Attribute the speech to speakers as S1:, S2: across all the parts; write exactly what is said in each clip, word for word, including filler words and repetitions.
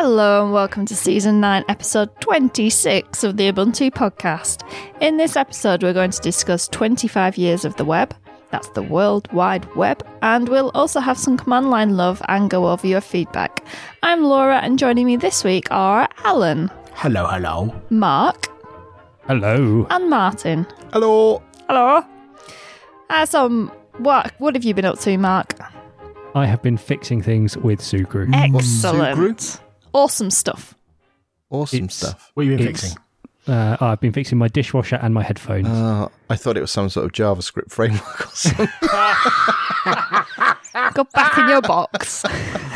S1: Hello and welcome to Season nine, Episode twenty-six of the Ubuntu Podcast. In this episode, we're going to discuss twenty-five years of the web. That's the World Wide Web. And we'll also have some command line love and go over your feedback. I'm Laura, and joining me this week are Alan.
S2: Hello, hello.
S1: Mark.
S3: Hello.
S1: And Martin.
S4: Hello.
S1: Hello. Uh, so, um, what, what have you been up to, Mark?
S3: I have been fixing things with Sugru.
S1: Excellent.
S4: Sugru?
S1: Awesome stuff.
S4: Awesome
S3: It's-
S4: stuff.
S2: What have you been
S3: It's-
S2: fixing?
S3: Uh, I've been fixing my dishwasher and my headphones.
S4: Uh, I thought it was some sort of JavaScript framework or something.
S1: Go back in your box.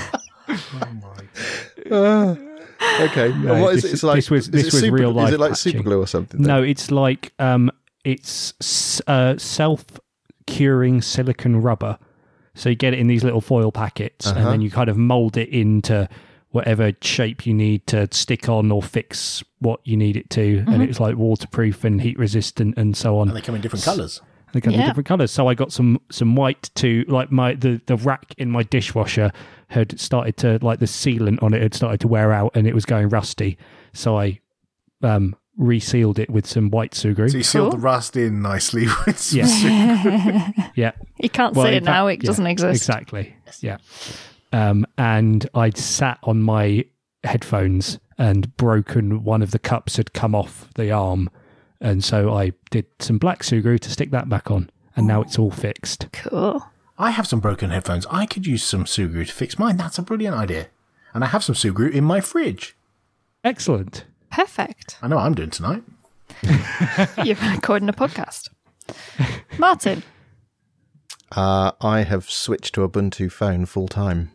S4: Uh, okay.
S3: No,
S4: And what is
S3: this-
S4: it? It's like,
S3: this was-
S4: is
S3: this
S4: it
S3: was
S4: super,
S3: real
S4: Is
S3: life
S4: it like
S3: patching.
S4: super glue or something?
S3: no, it's like um, it's s- uh, self-curing silicon rubber. So you get it in these little foil packets,
S4: Uh-huh.
S3: and then you kind of mold it into whatever shape you need to stick on or fix what you need it to. And it's like waterproof and heat resistant and so on.
S2: And they come in different colours.
S3: They come in
S1: Yeah.
S3: different colours. So I got some some white to like my the, the rack in my dishwasher had started to like the sealant on it had started to wear out and it was going rusty. So I um resealed it with some white Sugru.
S2: So you sealed
S1: Cool.
S2: the rust in nicely with some
S3: Yeah. yeah.
S1: You can't
S3: Well,
S1: see
S3: in
S1: it now,
S3: fact-
S1: it doesn't
S3: yeah,
S1: exist.
S3: Exactly. Yeah. Um, and I'd sat on my headphones and broken one of the cups had come off the arm. And so I did some black Sugru to stick that back on. And now it's all fixed.
S1: Cool.
S2: I have some broken headphones. I could use some Sugru to fix mine. That's a brilliant idea. And I have some Sugru in my fridge.
S3: Excellent.
S1: Perfect.
S2: I know what I'm doing tonight.
S1: You're recording a podcast. Martin.
S4: Uh, I have switched to Ubuntu phone full time.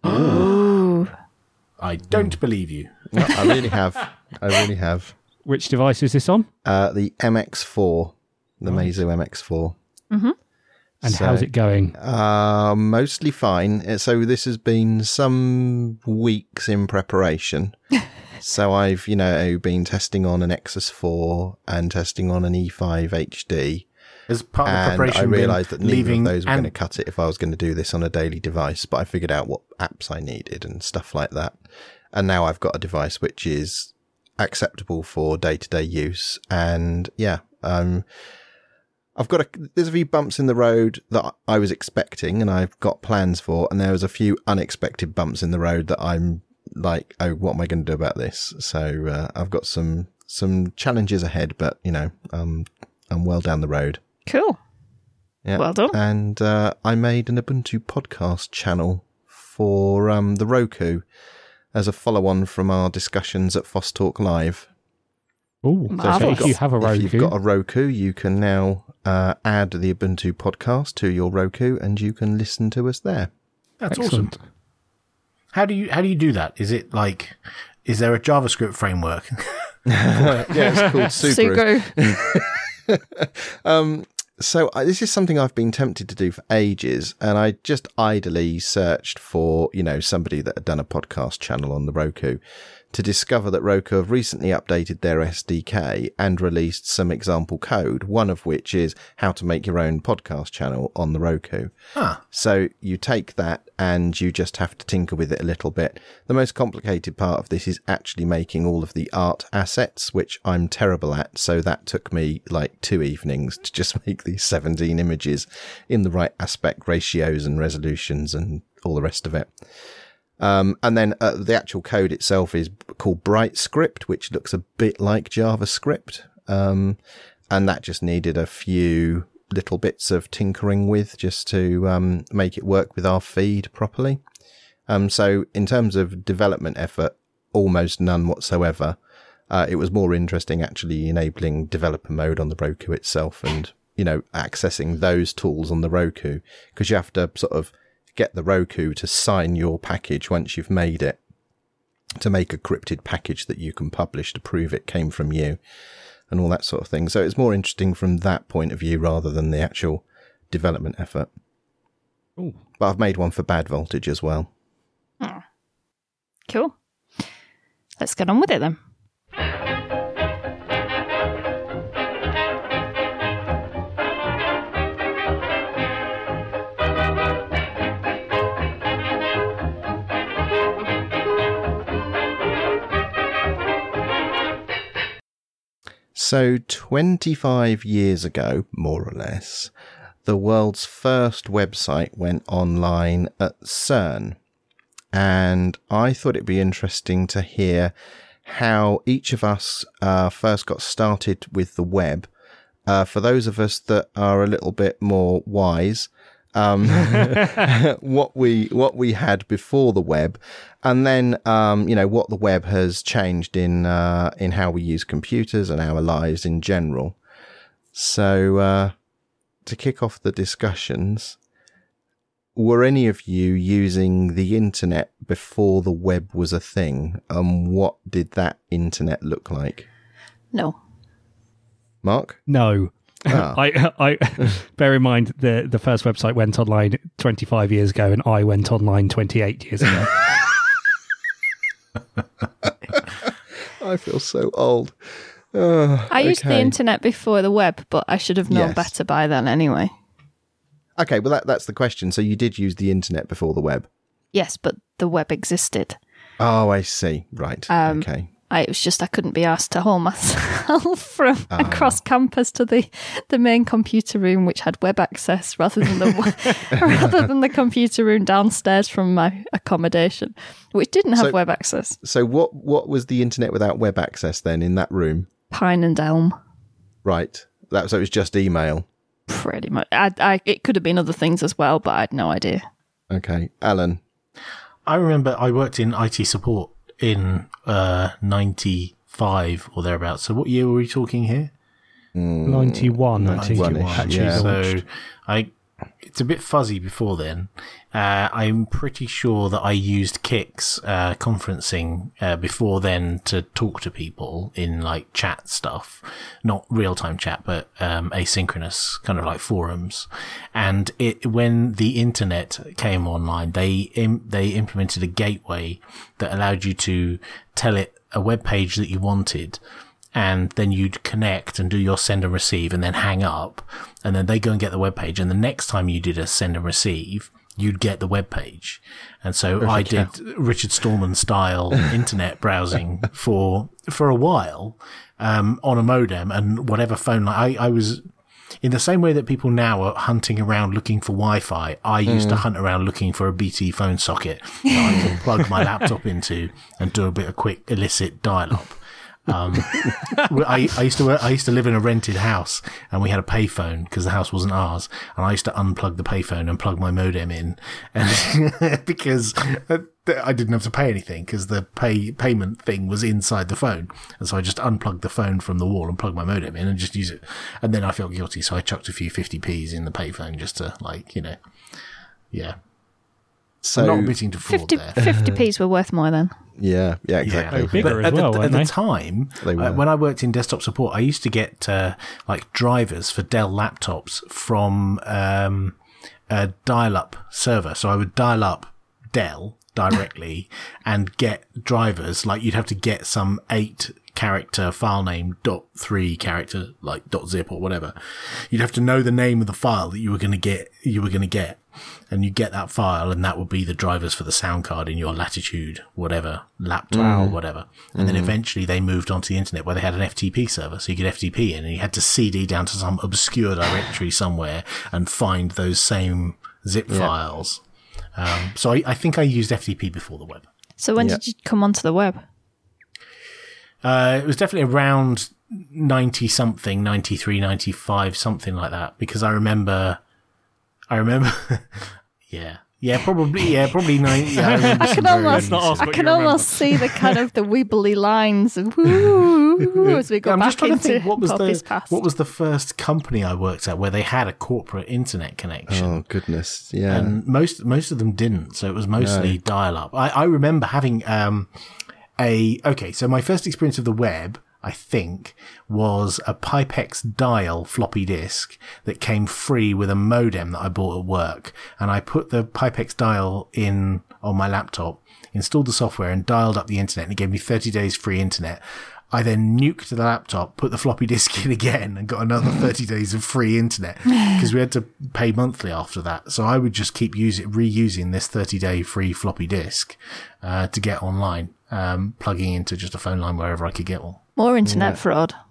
S1: Ooh.
S2: I don't believe you.
S4: No, I really have. I really have.
S3: Which device is this on?
S4: Uh, the M X four, the Meizu M X four.
S3: And
S4: So-
S3: how's it going?
S4: Uh, mostly fine. Uh, So this has been some weeks in preparation. So I've, you know, been testing on an Nexus four and testing on an E five H D.
S2: As part of the
S4: And
S2: preparation,
S4: I
S2: been
S4: realised that neither
S2: leaving
S4: of those were
S2: and
S4: going to cut it if I was going to do this on a daily device. But I figured out what apps I needed and stuff like that. And now I've got a device which is acceptable for day-to-day use. And yeah, um, I've got a, there's a few bumps in the road that I was expecting and I've got plans for. And there was a few unexpected bumps in the road that I'm like, oh, what am I going to do about this? So uh, I've got some some challenges ahead, but you know, um, I'm well down the road.
S1: Cool.
S4: Yeah.
S1: Well done.
S4: And uh, I made an Ubuntu podcast channel for um, the Roku as a follow-on from our discussions at Foss Talk Live.
S3: Oh,
S1: Marvellous.
S3: if you have a Roku.
S4: If you've got a Roku, you can now uh, add the Ubuntu podcast to your Roku, and you can listen to us there.
S2: that's
S3: Excellent.
S2: awesome. How do you how do you do that? Is it like is there a JavaScript framework?
S4: Yeah, it's called Subaru.
S1: Sugru.
S4: Um, so I, this is something I've been tempted to do for ages, and I just idly searched for, you know, somebody that had done a podcast channel on the Roku to discover that Roku have recently updated their S D K and released some example code, one of which is how to make your own podcast channel on the Roku.
S2: Ah,
S4: So you take that and you just have to tinker with it a little bit. The most complicated part of this is actually making all of the art assets, which I'm terrible at. So that took me like two evenings to just make these seventeen images in the right aspect ratios and resolutions and all the rest of it. Um, and then uh, the actual code itself is called BrightScript, which looks a bit like JavaScript. Um, and that just needed a few little bits of tinkering with just to um, make it work with our feed properly. Um, so in terms of development effort, almost none whatsoever. Uh, it was more interesting actually enabling developer mode on the Roku itself and, you know, accessing those tools on the Roku, because you have to sort of get the Roku to sign your package once you've made it, to make a crypted package that you can publish to prove it came from you and all that sort of thing. So it's more interesting from that point of view rather than the actual development effort.
S3: Ooh.
S4: But I've made one for Bad Voltage as well.
S1: Cool. Let's get on with it then.
S4: So twenty-five years ago, more or less, the world's first website went online at CERN. And I thought it'd be interesting to hear how each of us uh, first got started with the web. Uh, for those of us that are a little bit more wise, um, what we what we had before the web, and then um, you know what the web has changed in uh, in how we use computers and our lives in general. So uh, to kick off the discussions, were any of you using the internet before the web was a thing? And what did that internet look like?
S1: No.
S4: Mark?
S3: No.
S4: Ah.
S3: I, I bear in mind the the first website went online twenty-five years ago, and I went online twenty-eight years ago.
S4: I feel so old. Oh,
S1: I used
S4: okay.
S1: the internet before the web, but I should have known
S4: Yes.
S1: better by then anyway.
S4: Okay, well, that, that's the question. So you did use the internet before the web?
S1: Yes, but the web existed.
S4: Oh, I see. Right.
S1: Um,
S4: okay.
S1: I, it was just I couldn't be asked to haul myself from across campus to the, the main computer room, which had web access, rather than the rather than the computer room downstairs from my accommodation, which didn't have
S4: So-
S1: web access.
S4: So what, what was the internet without web access then in that room?
S1: Pine and Elm,
S4: Right. That, so it was just email.
S1: pretty much. I, I, it could have been other things as well, but I had no idea.
S4: Okay. Alan?
S2: I remember I worked in I T support in uh, ninety-five or thereabouts. So what year were we talking here?
S3: ninety-one, I think it
S4: ninety-one-ish,
S3: was actually
S4: yeah.
S3: launched.
S2: So I, it's a bit fuzzy before then. Uh, I'm pretty sure that I used Kix uh, conferencing uh, before then to talk to people in like chat stuff, not real time chat, but um, asynchronous kind of like forums. And it when the internet came online, they im- they implemented a gateway that allowed you to tell it a web page that you wanted. And then you'd connect and do your send and receive and then hang up. And then they go and get the web page. And the next time you did a send and receive, you'd get the web page. And so I did Richard Stallman style internet browsing for, for a while, um, on a modem and whatever phone. I, I was in the same way that people now are hunting around looking for Wi-Fi. I used to hunt around looking for a B T phone socket that I could plug my laptop into and do a bit of quick illicit dial-up. Um, I, I used to work, I used to live in a rented house, and we had a payphone because the house wasn't ours. And I used to unplug the payphone and plug my modem in, and because I didn't have to pay anything because the pay payment thing was inside the phone. And so I just unplugged the phone from the wall and plugged my modem in and just use it. And then I felt guilty, so I chucked a few fifty p's in the payphone just to, like, you know, yeah.
S4: So,
S2: I'm not admitting to fraud
S1: fifty,
S2: there.
S1: fifty p's were worth more then.
S4: yeah, yeah, exactly.
S3: Yeah. Bigger
S2: But
S3: as
S2: at,
S3: well,
S2: the, at
S3: weren't
S2: the
S3: they?
S2: time,
S4: They
S2: uh,
S4: were.
S2: when I worked in desktop support, I used to get uh, like drivers for Dell laptops from um, a dial-up server. So I would dial up Dell directly and get drivers. Like you'd have to get some eight character file name dot three character, like dot zip or whatever. You'd have to know the name of the file that you were going to get. You were going to get. And you get that file, and that would be the drivers for the sound card in your Latitude, whatever, laptop or whatever. And then eventually they moved onto the internet where they had an F T P server, so you could F T P in, and you had to C D down to some obscure directory somewhere and find those same zip files. Um, so I, I think I used F T P before the web.
S1: So when
S4: Yeah.
S1: did you come onto the web?
S2: Uh, it was definitely around ninety something, ninety-three, ninety-five, something like that, because I remember, I remember, yeah, yeah, probably, yeah, probably ninety. Yeah, I, remember
S1: I
S2: some
S1: can
S2: very
S1: almost,
S3: not ask
S1: I
S3: what
S1: can
S3: you remember.
S1: almost see the kind of the wibbly lines of woo as we go
S2: I'm
S1: back
S2: just trying to
S1: into
S2: think what was
S1: Poppy's
S2: the
S1: past.
S2: what was the first company I worked at where they had a corporate internet connection.
S4: Oh, goodness. Yeah.
S2: And most most of them didn't, so it was mostly dial up. I, I remember having um a okay, so my first experience of the web, I think, was a Pipex dial floppy disk that came free with a modem that I bought at work, and I put the Pipex dial in on my laptop, installed the software, and dialed up the internet, and it gave me thirty days free internet. I then nuked the laptop, put the floppy disk in again, and got another thirty days of free internet because we had to pay monthly after that. So I would just keep using, reusing this thirty day free floppy disk uh, to get online, um, plugging into just a phone line wherever I could get one.
S1: More internet fraud.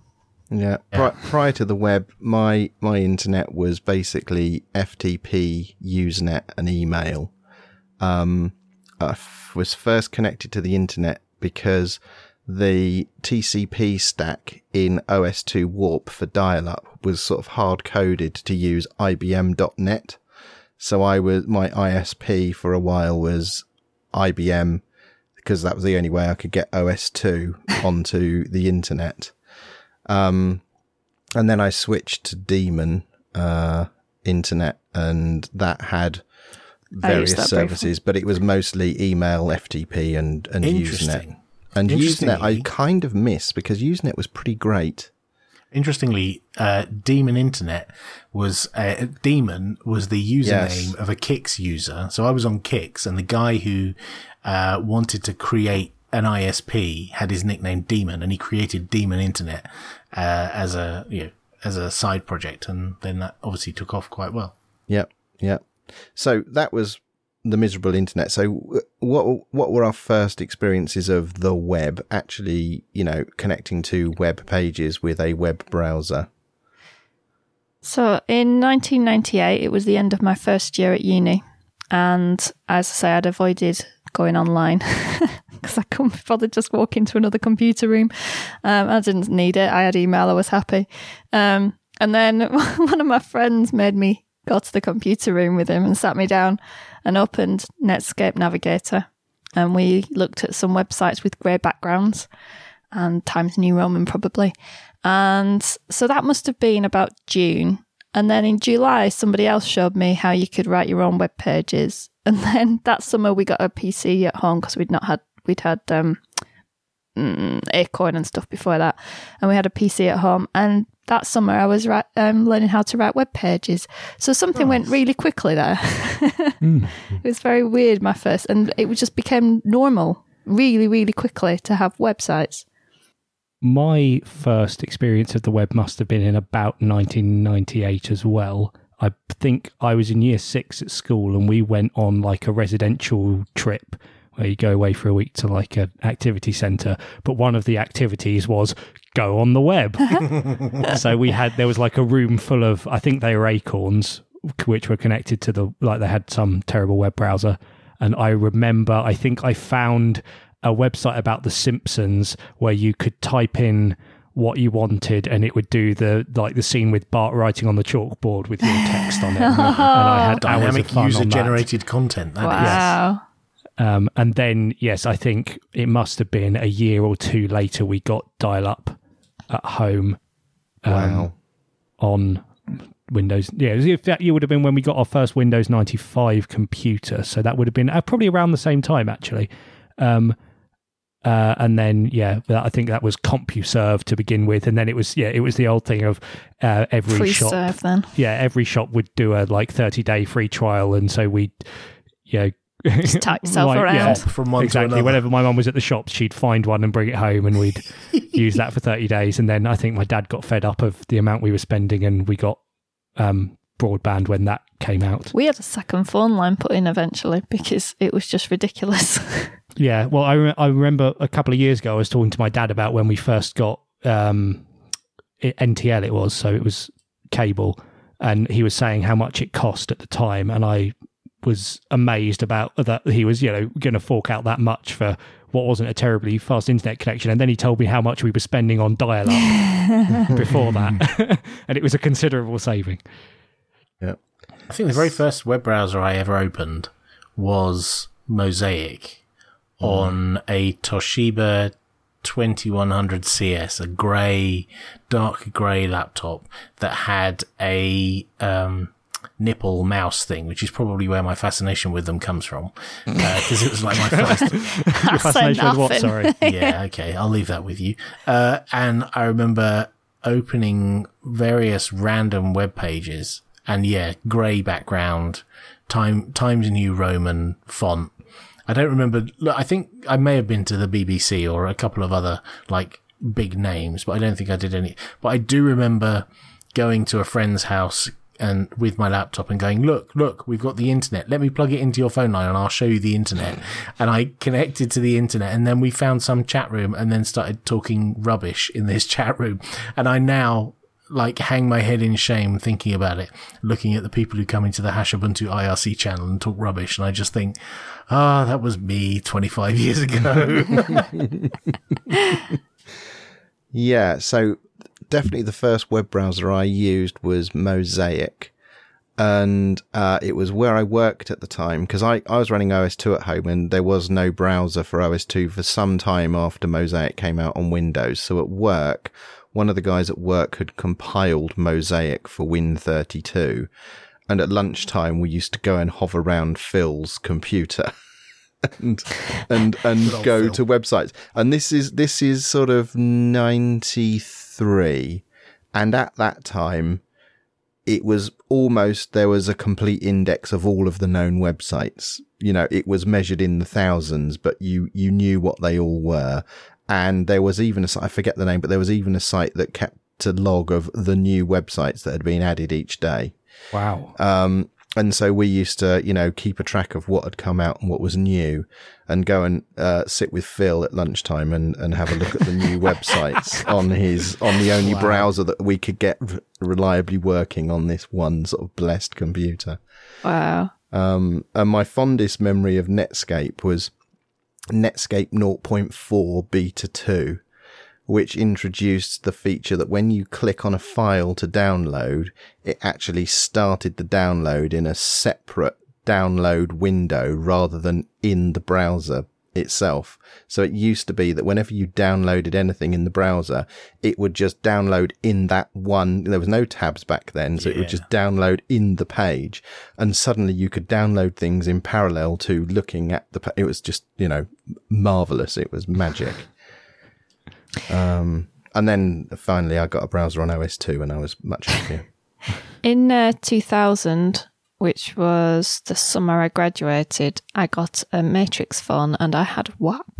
S4: Yeah. Pri- prior to the web, my my internet was basically F T P, Usenet, and email. Um, I f- was first connected to the internet because the T C P stack in O S two Warp for dial-up was sort of hard-coded to use I B M dot net. So I was my I S P for a while was I B M because that was the only way I could get O S two onto the internet. Um, and then I switched to Daemon, uh, internet, and that had various
S1: that
S4: services,
S1: briefly.
S4: but it was mostly email, F T P, and, and Usenet.
S2: Interesting.
S4: And Usenet
S2: Interestingly-
S4: I kind of miss because Usenet was pretty great.
S2: Interestingly, uh, Daemon Internet was, uh, Daemon was the username
S4: Yes.
S2: of a Kix user. So I was on Kix, and the guy who, uh, wanted to create an I S P had his nickname Demon, and he created Daemon Internet, uh, as a, you know, as a side project. And then that obviously took off quite well.
S4: Yep, yep. So that was the miserable internet. So what what were our first experiences of the web, actually, you know, connecting to web pages with a web browser?
S1: So in nineteen ninety-eight, it was the end of my first year at uni. And as I say, I'd avoided going online because I couldn't be bothered just walk into another computer room. Um, I didn't need it. I had email. I was happy. Um, and then one of my friends made me go to the computer room with him and sat me down and opened Netscape Navigator. And we looked at some websites with grey backgrounds and Times New Roman probably. And so that must have been about June. And then in July, somebody else showed me how you could write your own web pages. And then that summer we got a P C at home because we'd not had, we'd had um, mm, Acorn and stuff before that. And we had a P C at home. And that summer I was ri- um, learning how to write web pages. So something
S2: Nice.
S1: went really quickly there.
S3: Mm.
S1: It was very weird, my first. And it just became normal really, really quickly to have websites.
S3: My first experience of the web must have been in about nineteen ninety-eight as well. I think I was in year six at school, and we went on like a residential trip where you go away for a week to like an activity centre. But one of the activities was go on the web. So we had, there was like a room full of, I think they were Acorns, which were connected to the, like they had some terrible web browser. And I remember, I think I found a website about The Simpsons where you could type in what you wanted and it would do the like the scene with Bart writing on the chalkboard with your text on it. And I had hours of
S2: Dynamic
S3: fun on that.
S2: user-generated content. That is.
S1: Wow.
S3: Um, and then, yes, I think it must have been a year or two later we got dial-up at home. Um,
S4: Wow.
S3: On Windows. Yeah, if that year would have been when we got our first Windows ninety-five computer. So that would have been uh, probably around the same time, actually. Um, uh, and then, yeah, I think that was CompuServe to begin with. And then it was, yeah, it was the old thing of uh, every
S1: Free
S3: shop.
S1: serve then.
S3: Yeah, every shop would do a like thirty-day free trial. And so we'd, yeah,
S1: Just type yourself
S3: like,
S1: around.
S3: yeah,
S2: Hop from one to
S3: exactly.
S2: another.
S3: Whenever my mum was at the shops, she'd find one and bring it home, and we'd use that for thirty days. And then I think my dad got fed up of the amount we were spending, and we got um, broadband when that came out.
S1: We had a second phone line put in eventually because it was just ridiculous.
S3: Yeah, well, I, re- I remember a couple of years ago I was talking to my dad about when we first got um, it, N T L. It was so it was cable, and he was saying how much it cost at the time, and I was amazed about that he was, you know, going to fork out that much for what wasn't a terribly fast internet connection. And then he told me how much we were spending on dial-up before that, and it was a considerable saving.
S4: Yeah.
S2: I think the very first web browser I ever opened was Mosaic on a Toshiba twenty-one hundred C S, a grey, dark grey laptop that had a um, nipple mouse thing, which is probably where my fascination with them comes from, because uh, it was like my first.
S3: Your fascination with what? Sorry.
S2: Yeah, okay, I'll leave that with you. Uh, and I remember opening various random web pages, and yeah, grey background, time Times New Roman font. I don't remember. Look, I think I may have been to the B B C or a couple of other like big names, but I don't think I did any. But I do remember going to a friend's house and with my laptop and going, look, look, we've got the internet. Let me plug it into your phone line and I'll show you the internet. And I connected to the internet, and then we found some chat room and then started talking rubbish in this chat room. And I now like hang my head in shame thinking about it, looking at the people who come into the Hash Ubuntu I R C channel and talk rubbish. And I just think, ah, oh, that was me twenty-five years ago.
S4: Yeah. So definitely the first web browser I used was Mosaic. And uh, it was where I worked at the time, because I, I was running O S two at home and there was no browser for O S two for some time after Mosaic came out on Windows. So at work, one of the guys at work had compiled Mosaic for Win thirty-two. And at lunchtime, we used to go and hover around Phil's computer and and and go Phil. to websites. And this is this is sort of ninety-three. And at that time, it was almost, there was a complete index of all of the known websites. You know, it was measured in the thousands, but you, you knew what they all were. And there was even a site, I forget the name, but there was even a site that kept a log of the new websites that had been added each day.
S3: Wow.
S4: Um, and so we used to, you know, keep a track of what had come out and what was new, and go and uh, sit with Phil at lunchtime and, and have a look at the new websites on his, on the only wow. browser that we could get r- reliably working on this one sort of blessed computer.
S1: Wow.
S4: Um, and my fondest memory of Netscape was Netscape zero point four beta two, which introduced the feature that when you click on a file to download, it actually started the download in a separate download window rather than in the browser itself. So it used to be that whenever you downloaded anything in the browser, it would just download in that one. There was no tabs back then, so yeah. it would just download in the page, and suddenly you could download things in parallel to looking at the, pa- it was just, you know, marvelous. It was magic. Um, and then finally I got a browser on O S two and I was much happier.
S1: In uh, two thousand, which was the summer I graduated, I got a Matrix phone and I had W A P.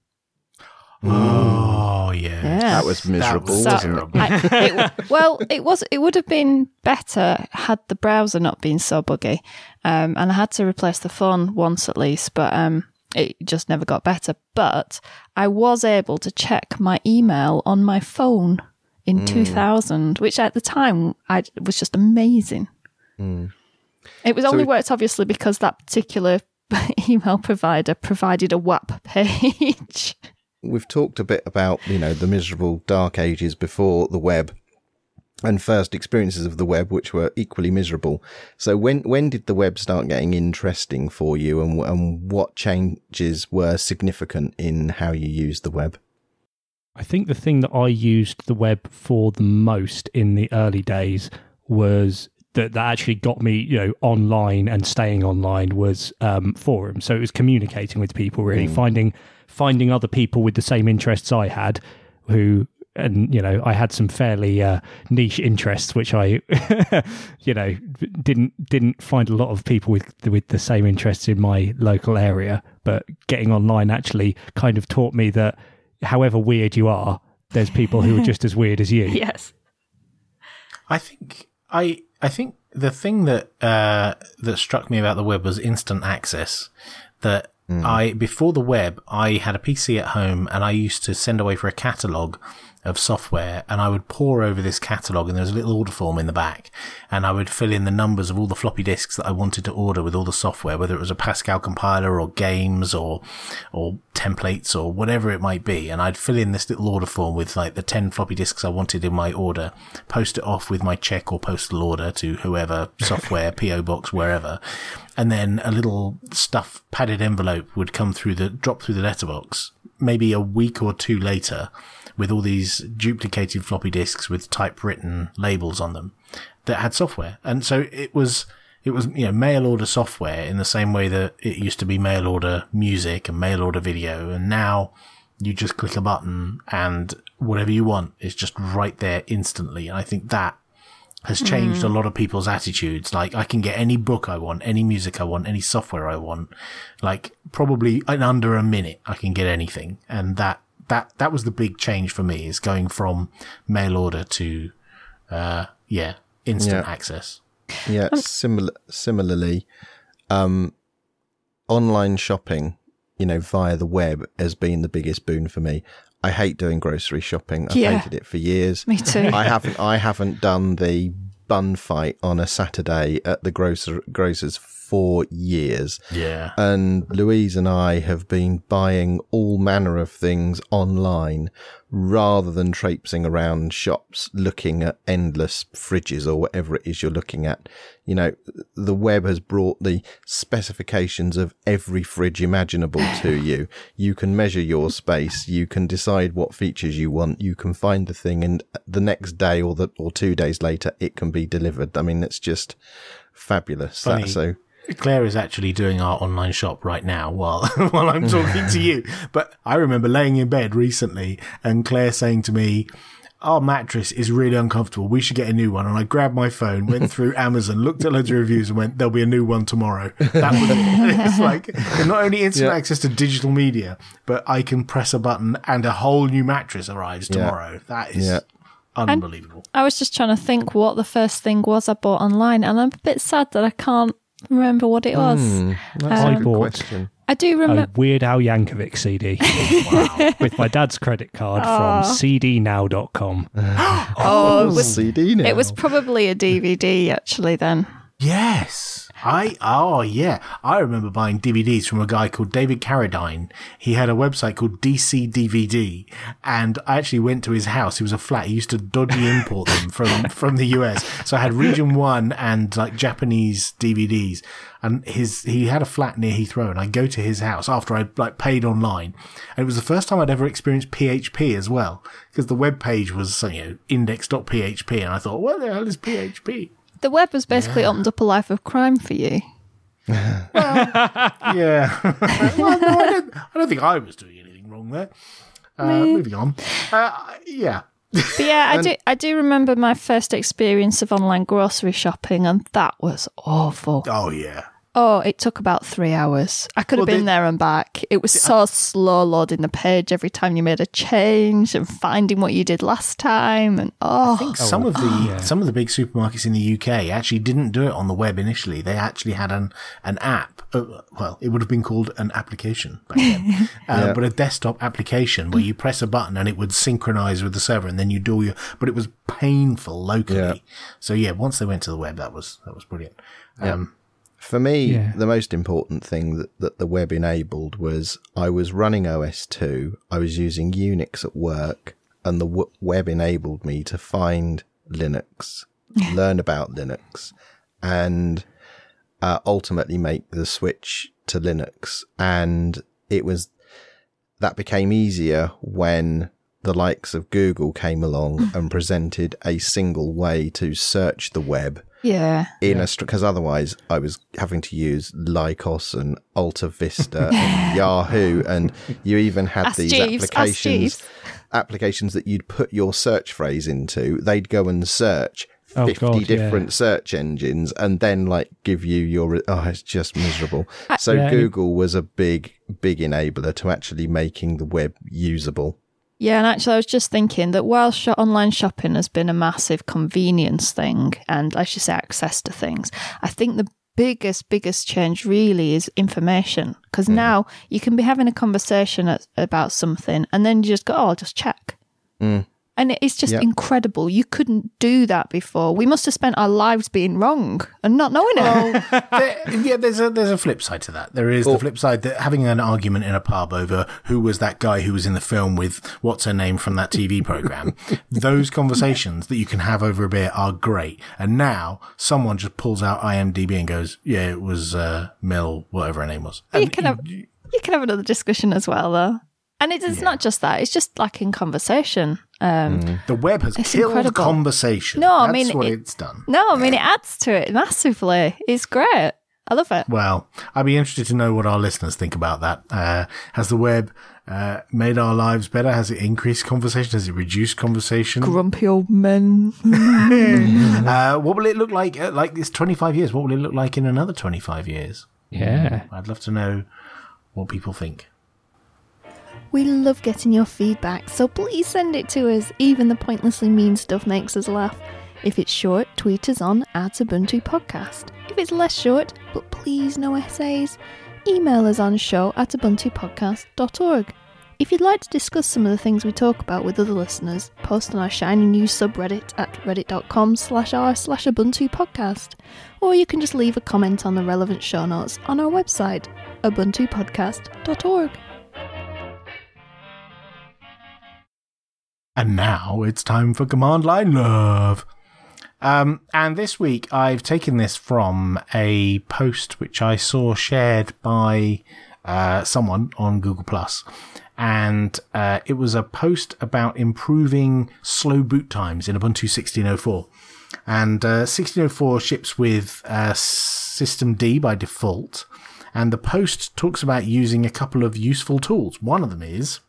S2: Oh, yeah.
S1: yeah.
S4: That was miserable,
S1: that was
S4: wasn't
S1: so, it? I, it? Well, it was. It would have been better had the browser not been so buggy. Um, and I had to replace the phone once at least, but um, it just never got better. But I was able to check my email on my phone in mm. two thousand, which at the time I, was just amazing.
S4: Mm.
S1: It was
S4: so
S1: only
S4: it,
S1: worked, obviously, because that particular email provider provided a W A P page.
S4: We've talked a bit about, you know, the miserable dark ages before the web and first experiences of the web, which were equally miserable. So when when did the web start getting interesting for you, and, and what changes were significant in how you used the web?
S3: I think the thing that I used the web for the most in the early days was that, that actually got me, you know, online and staying online was um, forums. So it was communicating with people, really, mm. finding finding other people with the same interests I had, who, and, you know, I had some fairly uh, niche interests, which I, you know, didn't didn't find a lot of people with with the same interests in my local area. But getting online actually kind of taught me that however weird you are, there's people who are just as weird as you.
S1: Yes.
S2: I think I I think the thing that uh, that struck me about the web was instant access. That mm. I before the web, I had a P C at home, and I used to send away for a catalogue of software, and I would pore over this catalogue, and there was a little order form in the back, and I would fill in the numbers of all the floppy disks that I wanted to order with all the software, whether it was a Pascal compiler or games or or templates or whatever it might be, and I'd fill in this little order form with like the ten floppy disks I wanted in my order, post it off with my check or postal order to whoever, software, P O box, wherever, and then a little stuff padded envelope would come through the drop through the letterbox maybe a week or two later, with all these duplicated floppy disks with typewritten labels on them that had software. And so it was, it was, you know, mail order software in the same way that it used to be mail order music and mail order video. And now you just click a button and whatever you want is just right there instantly. And I think that has changed mm. a lot of people's attitudes. Like, I can get any book I want, any music I want, any software I want, like probably in under a minute I can get anything. And that, That that was the big change for me, is going from mail order to, uh, yeah, instant
S4: yeah.
S2: access.
S4: Yeah, similar, similarly, um, online shopping, you know, via the web has been the biggest boon for me. I hate doing grocery shopping. I've
S1: Yeah.
S4: hated it for years.
S1: Me too.
S4: I haven't, I haven't done the bun fight on a Saturday at the grocer, grocers for years.
S2: Yeah.
S4: And Louise and I have been buying all manner of things online rather than traipsing around shops looking at endless fridges or whatever it is you're looking at. You know, the web has brought the specifications of every fridge imaginable to you. You can measure your space. You can decide what features you want. You can find the thing, and the next day or the or two days later, it can be delivered. I mean, it's just fabulous.
S2: Funny.
S4: That, so.
S2: Claire is actually doing our online shop right now while while I'm talking to you. But I remember laying in bed recently and Claire saying to me, our mattress is really uncomfortable. We should get a new one. And I grabbed my phone, went through Amazon, looked at loads of reviews and went, there'll be a new one tomorrow. That was it. It's like not only instant
S4: Yeah.
S2: access to digital media, but I can press a button and a whole new mattress arrives
S4: Yeah.
S2: tomorrow. That is
S4: Yeah.
S2: unbelievable.
S1: I was just trying to think what the first thing was I bought online, and I'm a bit sad that I can't remember what it was.
S4: Hmm, that's
S3: I
S4: a good
S3: bought-
S4: question.
S1: I do
S3: A
S1: remember.
S3: Weird Al Yankovic C D with my dad's credit card from c d now dot com.
S1: Oh, it was,
S4: C D now.
S1: it was probably a D V D actually then.
S2: Yes. I, oh yeah. I remember buying D V Ds from a guy called David Carradine. He had a website called D C D V D, and I actually went to his house. He was a flat. He used to dodgy import them from, from the U S. So I had region one and like Japanese D V Ds, and his, he had a flat near Heathrow, and I go to his house after I'd like paid online. And it was the first time I'd ever experienced P H P as well, because the web page was, you know, index dot P H P, and I thought, what the hell is P H P?
S1: The web has basically opened up a life of crime for you.
S2: Yeah. Well, no, I don't, I don't think I was doing anything wrong there. Uh, moving on. Uh, yeah.
S1: But yeah, I do. I do remember my first experience of online grocery shopping, and that was awful.
S2: Oh, yeah.
S1: Oh, it took about three hours. I could have
S2: Well,
S1: been
S2: they-
S1: there and back. It was so slow loading the page every time you made a change and finding what you did last time. And oh,
S2: I think some of the some of the big supermarkets in the U K actually didn't do it on the web initially. They actually had an an app. Uh, well, it would have been called an application back then, uh,
S4: Yeah.
S2: but a desktop application where you press a button and it would synchronize with the server, and then you do all your. But it was painful locally.
S4: Yeah.
S2: So yeah, once they went to the web, that was that was brilliant. Um,
S4: For me,
S3: Yeah.
S4: the most important thing that, that the web enabled was I was running O S two, I was using Unix at work, and the w- web enabled me to find Linux, learn about Linux, and uh, ultimately make the switch to Linux. And it was that became easier when the likes of Google came along and presented a single way to search the web
S1: yeah.
S4: in a because otherwise I was having to use Lycos and Alta Vista and Yahoo, and you even had
S1: Ask
S4: these
S1: Jeeves, ask
S4: applications
S1: Jeeves.
S4: applications that you'd put your search phrase into. They'd go and search
S3: Oh,
S4: fifty
S3: God, yeah.
S4: different search engines and then like give you your re- oh it's just miserable. So
S3: Yeah,
S4: Google was a big big enabler to actually making the web usable.
S1: Yeah, and actually, I was just thinking that while sh- online shopping has been a massive convenience thing and, as you say, access to things, I think the biggest, biggest change really is information. Because now you can be having a conversation at, about something and then you just go, oh, I'll just check.
S4: Mm.
S1: And it's just
S4: Yep.
S1: incredible. You couldn't do that before. We must have spent our lives being wrong and not knowing it.
S2: there, yeah, there's a there's a flip side to that. There is the
S4: Well-
S2: flip side that having an argument in a pub over who was that guy who was in the film with what's her name from that T V program. Those conversations that you can have over a beer are great. And now someone just pulls out I M D B and goes, "Yeah, it was uh, Mel, whatever her name was."
S1: You
S2: And
S1: can have you can have another discussion as well, though. And it is not just that; it's just like in conversation. Um,
S2: the web has
S1: It's
S2: killed
S1: incredible.
S2: conversation.
S1: No, I
S2: That's
S1: mean,
S2: what
S1: it-
S2: it's done.
S1: No, I mean it adds to it massively. It's great. I love it.
S2: Well, I'd be interested to know what our listeners think about that. Uh, has the web uh, made our lives better? Has it increased conversation? Has it reduced conversation?
S1: Grumpy old men.
S2: uh, what will it look like? Uh, like this twenty-five years. What will it look like in another twenty-five years?
S3: Yeah.
S2: I'd love to know what people think.
S1: We love getting your feedback, so please send it to us. Even the pointlessly mean stuff makes us laugh. If it's short, tweet us on at Ubuntu Podcast. If it's less short, but please no essays, email us on show at ubuntu podcast dot org. If you'd like to discuss some of the things we talk about with other listeners, post on our Shiny News subreddit at reddit.com slash r slash Ubuntu Podcast. Or you can just leave a comment on the relevant show notes on our website, ubuntu podcast dot org.
S2: And now it's time for Command Line Love. Um, and this week I've taken this from a post which I saw shared by uh, someone on Google Plus. And uh, it was a post about improving slow boot times in Ubuntu sixteen oh four. And uh, sixteen oh four ships with uh, systemd by default. And the post talks about using a couple of useful tools. One of them is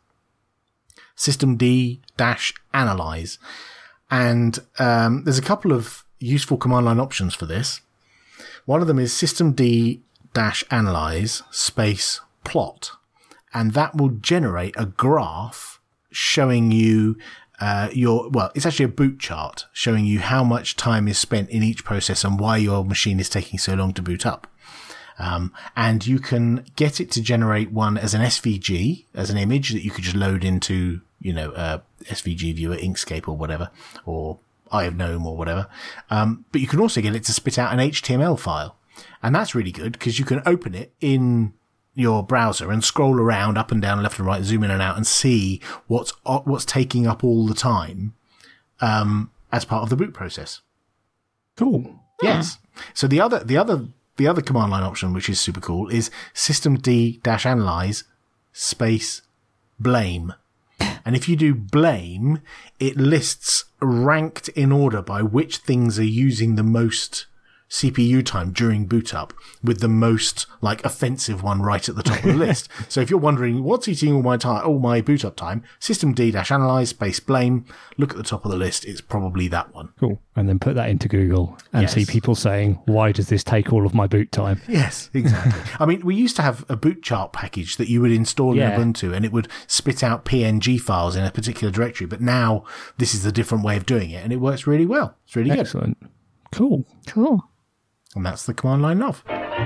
S2: systemd-analyze. And um, there's a couple of useful command line options for this. One of them is systemd-analyze space plot. And that will generate a graph showing you uh, your, well, it's actually a boot chart showing you how much time is spent in each process and why your machine is taking so long to boot up. Um, and you can get it to generate one as an S V G, as an image that you could just load into, you know, uh, S V G viewer, Inkscape or whatever, or Eye of Gnome or whatever. Um, but you can also get it to spit out an H T M L file. And that's really good because you can open it in your browser and scroll around up and down, left and right, zoom in and out and see what's, what's taking up all the time, um, as part of the boot process.
S3: Cool.
S2: Yes. So the other, the other, the other command line option, which is super cool, is systemd-analyze space blame. And if you do blame, it lists ranked in order by which things are using the most C P U time during boot up, with the most like offensive one right at the top of the list. So if you're wondering what's eating all my time, all my boot up time, systemd-analyze space blame, look at the top of the list. It's probably that one.
S3: Cool. And then put that into Google and
S2: Yes.
S3: see people saying, why does this take all of my boot time?
S2: Yes, exactly. I mean, we used to have a boot chart package that you would install
S3: Yeah.
S2: in Ubuntu and it would spit out P N G files in a particular directory. But now this is a different way of doing it and it works really well. It's really good.
S3: Excellent. Cool.
S1: Cool.
S2: And that's the command line love.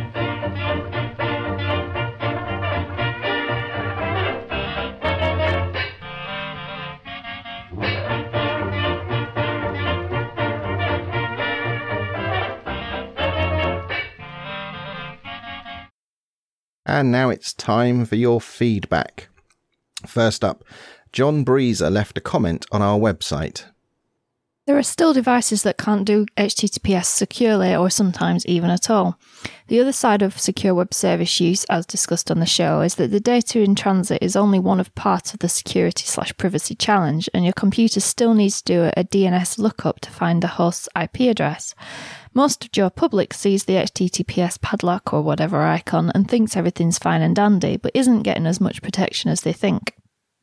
S4: And now it's time for your feedback. First up, John Breezer left a comment on our website.
S1: There are still devices that can't do H T T P S securely or sometimes even at all. The other side of secure web service use, as discussed on the show, is that the data in transit is only one of parts of the security slash privacy challenge, and your computer still needs to do a D N S lookup to find the host's I P address. Most of your public sees the H T T P S padlock or whatever icon and thinks everything's fine and dandy, but isn't getting as much protection as they think.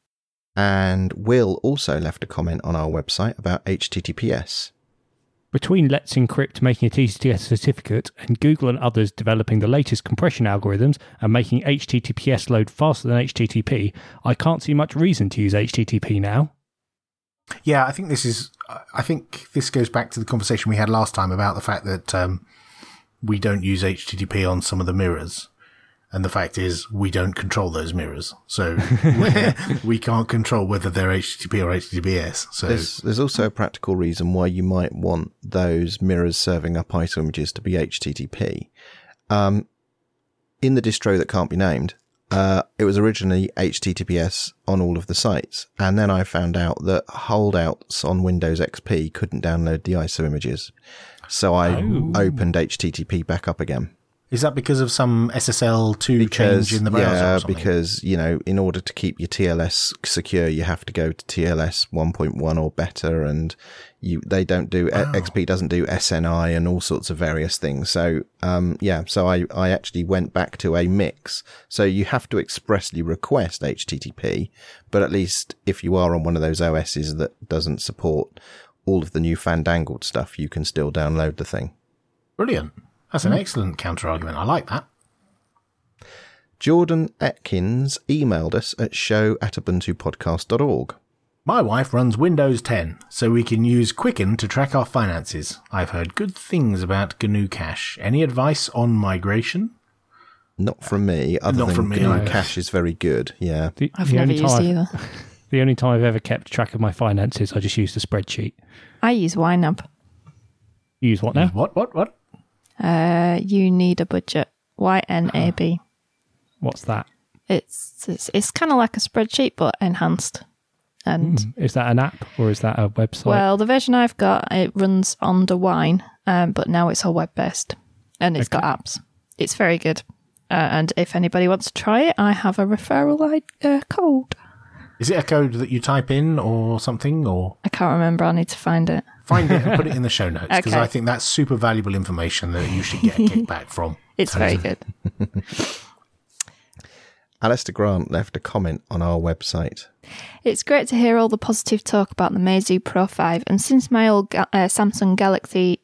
S4: And Will also left a comment on our website about H T T P S.
S3: Between Let's Encrypt making a T C P S certificate and Google and others developing the latest compression algorithms and making H T T P S load faster than H T T P, I can't see much reason to use H T T P now.
S2: Yeah, I think this is, I think this goes back to the conversation we had last time about the fact that um, we don't use H T T P on some of the mirrors. And the fact is, we don't control those mirrors. So we can't control whether they're H T T P or H T T P S. So
S4: There's, there's also a practical reason why you might want those mirrors serving up I S O images to be H T T P. Um, in the distro that can't be named, uh, it was originally H T T P S on all of the sites. And then I found out that holdouts on Windows X P couldn't download the I S O images. So I
S3: Oh.
S4: opened H T T P back up again.
S2: is that because of some S S L two change in the browser?
S4: Yeah,
S2: or something?
S4: because, you know, in order to keep your T L S secure, you have to go to T L S one point one or better, and you they don't do,
S2: Oh.
S4: X P doesn't do S N I and all sorts of various things. So, um, yeah, so I, I actually went back to a mix. So you have to expressly request H T T P, but at least if you are on one of those O Ss that doesn't support all of the new fandangled stuff, you can still download the thing.
S2: Brilliant. That's an excellent counter-argument. I like that.
S4: Jordan Atkins emailed us at show at ubuntu podcast dot org.
S2: My wife runs Windows ten, so we can use Quicken to track our finances. I've heard good things about G N U Cache. Any advice on migration?
S4: Not from me, other
S2: Not
S4: than
S2: from me,
S4: G N U
S2: no.
S4: Cache is very good, yeah.
S3: The,
S1: I've
S3: the
S1: never
S3: only
S1: used
S3: time,
S1: either.
S3: The only time I've ever kept track of my finances, I just used a spreadsheet.
S1: I use YNAB.
S3: You use what now?
S2: What, what, what?
S1: Uh, you need a budget. Y N A B.
S3: What's that?
S1: It's it's, it's kind of like a spreadsheet, but enhanced. And
S3: Mm. Is that an app or is that a website?
S1: well, the version I've got, it runs under Wine, um, but now it's all web based, and it's
S3: Okay.
S1: got apps. It's very good. Uh, and if anybody wants to try it, I have a referral uh, code.
S2: Is it a code that you type in or something, or
S1: I can't remember. I need to find it.
S2: find it and put it in the show notes? Because
S1: Okay.
S2: I think that's super valuable information that you should get a kickback from.
S1: It's very good.
S4: Alistair Grant left a comment on our website.
S1: It's great to hear all the positive talk about the Meizu Pro five, and since my old ga- uh, Samsung Galaxy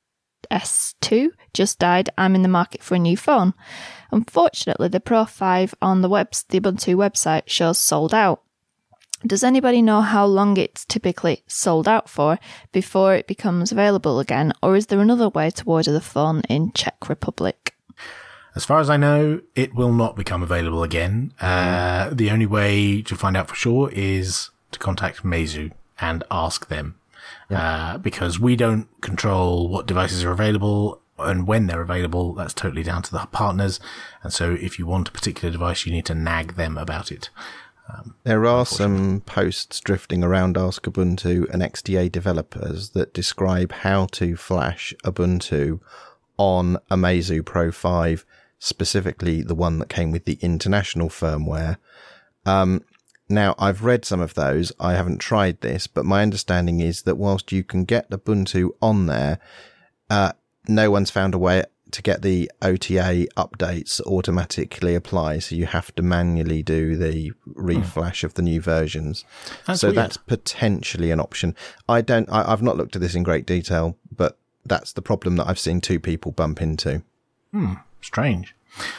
S1: S two just died, I'm in the market for a new phone. Unfortunately, the Pro five on the webs- the Ubuntu website shows sold out. Does anybody know how long it's typically sold out for before it becomes available again, or is there another way to order the phone in Czech Republic?
S2: As far as I know, it will not become available again. Uh, the only way to find out for sure is to contact Meizu and ask them. Uh, because we don't control what devices are available and when they're available. That's totally down to the partners. And so if you want a particular device, you need to nag them about it.
S4: There are some posts drifting around Ask Ubuntu and X D A developers that describe how to flash Ubuntu on a Meizu Pro five, specifically the one that came with the international firmware. Um, now, I've read some of those. I haven't tried this, but my understanding is that whilst you can get Ubuntu on there, uh, no one's found a way to get the O T A updates automatically apply. So you have to manually do the reflash of the new versions.
S2: That's
S4: so
S2: weird.
S4: that's potentially an option. I don't, I, I've not looked at this in great detail, but that's the problem that I've seen two people bump into.
S2: Hmm, strange.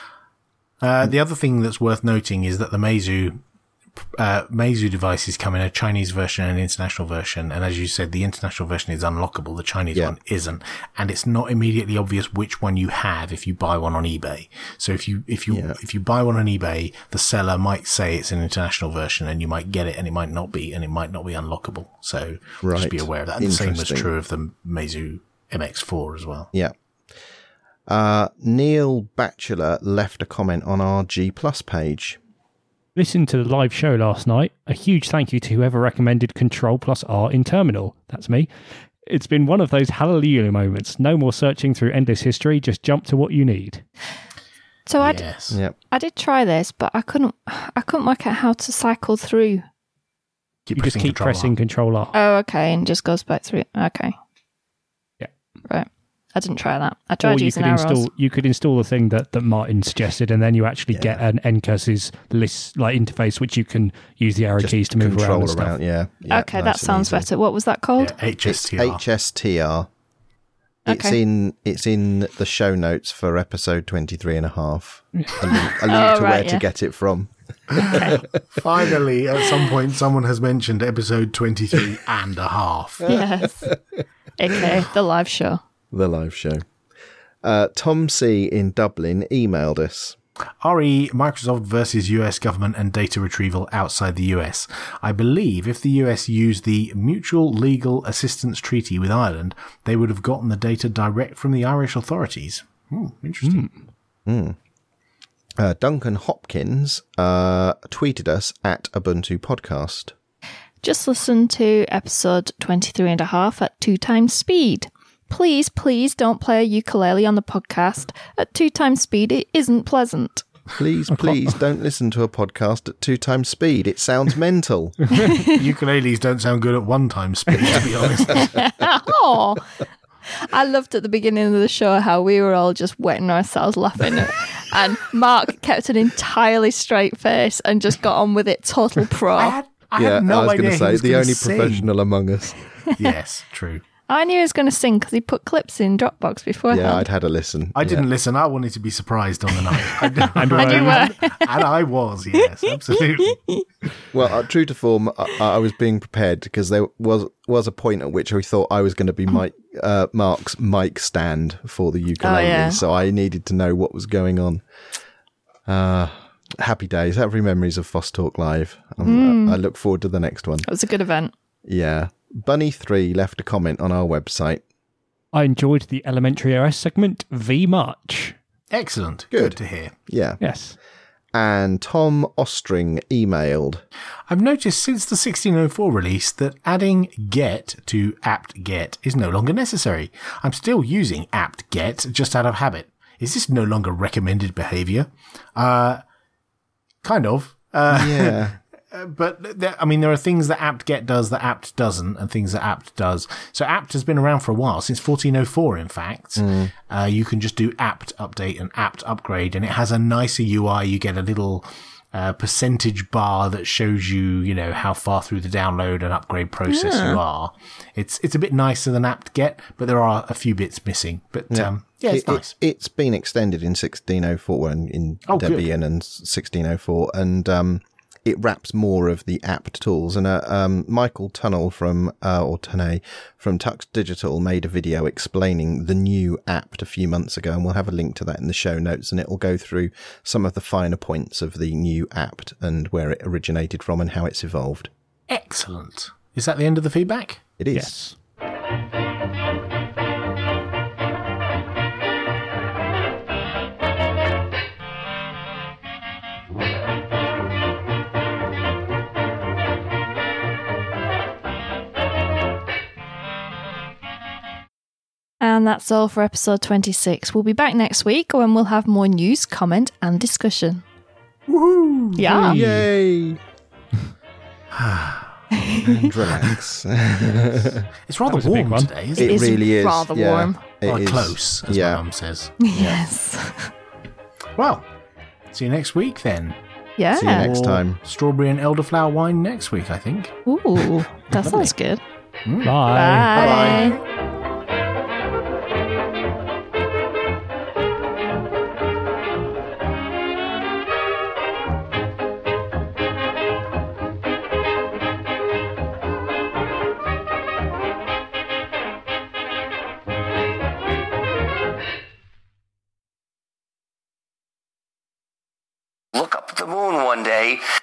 S2: Uh, the other thing that's worth noting is that the Meizu uh, Meizu devices come in a Chinese version and an international version, and as you said, the international version is unlockable, the Chinese
S4: Yeah.
S2: one isn't, and it's not immediately obvious which one you have if you buy one on eBay. So if you if you
S4: Yeah.
S2: if you buy one on eBay, the seller might say it's an international version, and you might get it, and it might not be, and it might not be unlockable. So just be
S4: Right.
S2: aware of that. And the same was
S4: Interesting.
S2: true of the Meizu M X four as well.
S4: Yeah. Uh, Neil Batchelor left a comment on our G Plus page.
S3: Listened to the live show last night. A huge thank you to whoever recommended Control plus R in Terminal. That's me. It's been one of those hallelujah moments. No more searching through endless history. Just jump to what you need.
S1: So I, d-
S2: Yes.
S4: Yeah.
S1: I did try this, but I couldn't I couldn't work out how to cycle through.
S2: Keep
S3: You just
S2: pressing
S3: keep
S2: Control
S3: pressing
S2: R.
S3: Control R.
S1: Oh, okay, and it just goes back through. Okay.
S3: Yeah.
S1: Right. I didn't try that. I
S3: Or
S1: tried
S3: you
S1: using
S3: could
S1: arrows.
S3: install you could install the thing that, that Martin suggested, and then you actually get an N C U S's list like interface, which you can use the arrow
S4: Just
S3: keys to move around
S4: control
S3: and stuff.
S4: around, yeah. yeah.
S1: okay,
S4: nice
S1: that
S4: and
S1: sounds
S4: easy.
S1: better. What was that called?
S2: Yeah, H S
S4: It's
S2: T R.
S4: H S T R. It's
S1: Okay.
S4: in it's in the show notes for episode twenty-three and a half. A link, a link
S1: Oh,
S4: to
S1: right,
S4: where
S1: yeah.
S4: to get it from.
S2: Finally, at some point, someone has mentioned episode twenty-three and a half.
S1: Yes. Okay, the live show.
S4: The live show. Uh, Tom C. in Dublin emailed us.
S2: R E Microsoft versus U S government and data retrieval outside the U S. I believe if the U S used the Mutual Legal Assistance Treaty with Ireland, they would have gotten the data direct from the Irish authorities. Hmm, interesting.
S4: Uh, Duncan Hopkins uh, tweeted us at Ubuntu Podcast.
S1: Just listen to episode twenty-three and a half at two times speed. Please, please don't play a ukulele on the podcast. At two times speed, it isn't pleasant.
S4: Please, please don't listen to a podcast at two times speed. It sounds mental.
S2: Ukuleles don't sound good at one time speed, to be honest.
S1: Oh, I loved at the beginning of the show how we were all just wetting ourselves laughing. And Mark kept an entirely straight face and just got on with it, total pro.
S2: I had, I
S4: yeah,
S2: had no
S4: I was
S2: idea
S4: going to
S2: he
S4: say
S2: was
S4: the
S2: gonna
S4: only
S2: sing.
S4: professional among us.
S2: Yes, true.
S1: I knew he was going to sing because he put clips in Dropbox before.
S4: Yeah, I'd had a listen.
S2: I
S4: yeah.
S2: didn't listen. I wanted to be surprised on the night. and,
S1: And you were.
S2: and I was, yes, absolutely.
S4: Well, uh, true to form, I, I was being prepared because there was was a point at which we thought I was going to be Mike, uh, Mark's mic stand for the ukulele,
S1: Oh, yeah.
S4: so I needed to know what was going on. Uh, happy days, happy memories of Foss Talk Live. Um,
S1: Mm.
S4: I look forward to the next one.
S1: It was a good event.
S4: Yeah. Bunny three left a comment on our website.
S3: I enjoyed the Elementary O S segment V much.
S2: Excellent.
S4: Good.
S2: Good to hear.
S4: Yeah.
S3: Yes.
S4: And Tom Ostring emailed.
S2: I've noticed since the sixteen oh four release that adding get to apt-get is no longer necessary. I'm still using apt-get just out of habit. Is this no longer recommended behavior? Uh, kind of. Uh,
S4: Yeah.
S2: But, there, I mean, there are things that apt-get does that apt doesn't, and things that apt does. So apt has been around for a while, since fourteen oh four, in fact. Mm. Uh, you can just do apt update and apt upgrade, and it has a nicer U I. You get a little uh, percentage bar that shows you, you know, how far through the download and upgrade process
S1: Yeah.
S2: you are. It's it's a bit nicer than apt-get, but there are a few bits missing. But, yeah, um, yeah it's
S4: it,
S2: nice.
S4: It, it's been extended in sixteen oh four and in
S2: Oh, good.
S4: Debian and sixteen oh four, and um, it wraps more of the apt tools. And uh, um, Michael Tunnell from, uh, or Tunney from Tux Digital made a video explaining the new apt a few months ago, and we'll have a link to that in the show notes, and it will go through some of the finer points of the new apt and where it originated from and how it's evolved.
S2: Excellent. Is that the end of the feedback?
S4: It is.
S3: Yes.
S1: And that's all for episode twenty-six. We'll be back next week when we'll have more news, comment, and discussion.
S2: Woohoo!
S1: Yeah.
S4: Yay! And relax.
S2: It's rather
S3: was a big
S2: warm
S3: one.
S2: today, isn't
S4: It
S2: it?
S1: is
S4: really is.
S1: rather
S4: yeah.
S1: warm.
S4: It
S2: Or
S4: is.
S2: close, as
S4: Yeah.
S2: my mum says.
S1: Yes.
S2: Well, see you next week then.
S1: Yeah.
S4: See you next
S2: Or
S4: time.
S2: Strawberry and elderflower wine next week, I think.
S1: Ooh, that sounds good.
S2: Mm.
S3: Bye.
S1: Bye.
S5: Look up at the moon one day